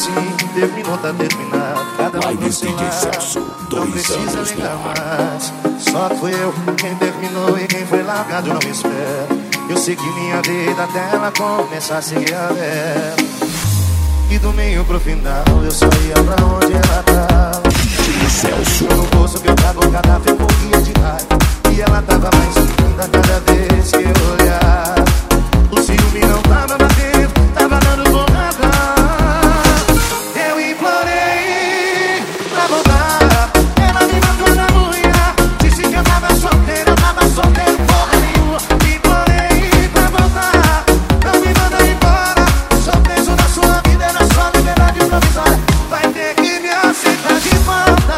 assim, terminou, tá terminado. Cada um pro seu lado, não precisa ligar mais. Só fui eu quem terminou e quem foi largado não me espera. Eu segui minha vida até ela começar a seguir a dela. E do meio pro final eu só ia pra onde ela tava. Eu no bolso que eu tava cada vez morria de raiva. E ela tava mais linda cada vez que eu olhava. O ciúme não tava batendo, tava dando porrada. Eu implorei pra voltar. Ela me matou na unha. Disse que eu tava solteiro porra nenhuma. Implorei pra voltar. Não me manda embora. Sou preso na sua vida, na sua liberdade provisória. Vai ter que me aceitar de volta.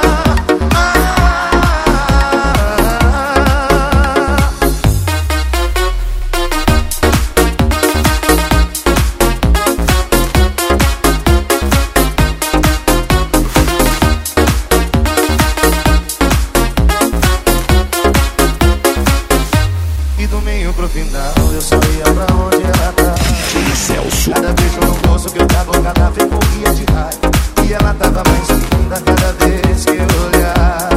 E do meio pro final eu só ia pra onde ela tava. Cada beijo no bolso que eu tava, cada vez morria de raiva. E ela tava mais linda cada vez que eu olhava.